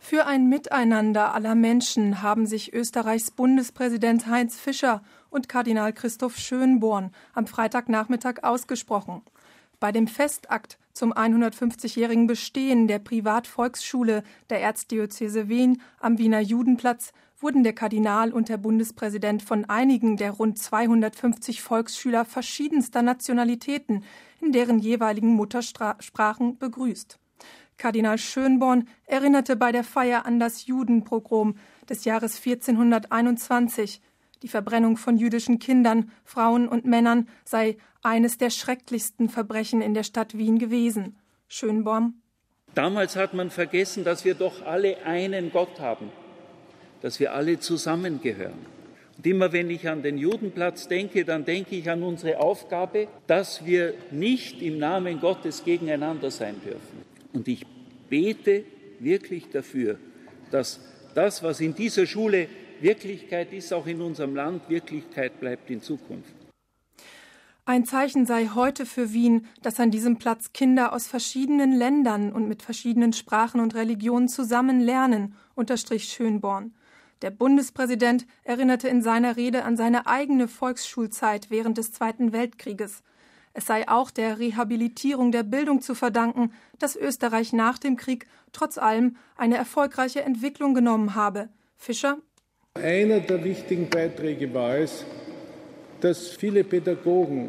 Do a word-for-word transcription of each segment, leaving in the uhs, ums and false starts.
Für ein Miteinander aller Menschen haben sich Österreichs Bundespräsident Heinz Fischer und Kardinal Christoph Schönborn am Freitagnachmittag ausgesprochen. Bei dem Festakt zum hundertfünfzigjährigen Bestehen der Privatvolksschule der Erzdiözese Wien am Wiener Judenplatz wurden der Kardinal und der Bundespräsident von einigen der rund zweihundertfünfzig Volksschüler verschiedenster Nationalitäten in deren jeweiligen Muttersprachen begrüßt. Kardinal Schönborn erinnerte bei der Feier an das Judenpogrom des Jahres vierzehnhunderteinundzwanzig. Die Verbrennung von jüdischen Kindern, Frauen und Männern sei eines der schrecklichsten Verbrechen in der Stadt Wien gewesen. Schönborn: Damals hat man vergessen, dass wir doch alle einen Gott haben, dass wir alle zusammengehören. Und immer wenn ich an den Judenplatz denke, dann denke ich an unsere Aufgabe, dass wir nicht im Namen Gottes gegeneinander sein dürfen. Und ich bete wirklich dafür, dass das, was in dieser Schule Wirklichkeit ist, auch in unserem Land Wirklichkeit bleibt in Zukunft. Ein Zeichen sei heute für Wien, dass an diesem Platz Kinder aus verschiedenen Ländern und mit verschiedenen Sprachen und Religionen zusammen lernen, unterstrich Schönborn. Der Bundespräsident erinnerte in seiner Rede an seine eigene Volksschulzeit während des Zweiten Weltkrieges. Es sei auch der Rehabilitierung der Bildung zu verdanken, dass Österreich nach dem Krieg trotz allem eine erfolgreiche Entwicklung genommen habe. Fischer: Einer der wichtigen Beiträge war es, dass viele Pädagogen,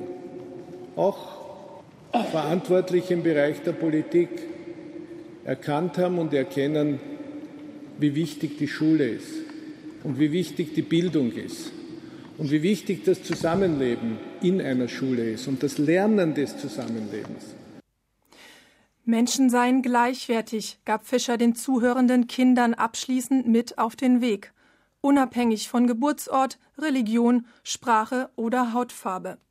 auch Verantwortliche im Bereich der Politik, erkannt haben und erkennen, wie wichtig die Schule ist und wie wichtig die Bildung ist. Und wie wichtig das Zusammenleben in einer Schule ist und das Lernen des Zusammenlebens. Menschen seien gleichwertig, gab Fischer den zuhörenden Kindern abschließend mit auf den Weg, unabhängig von Geburtsort, Religion, Sprache oder Hautfarbe.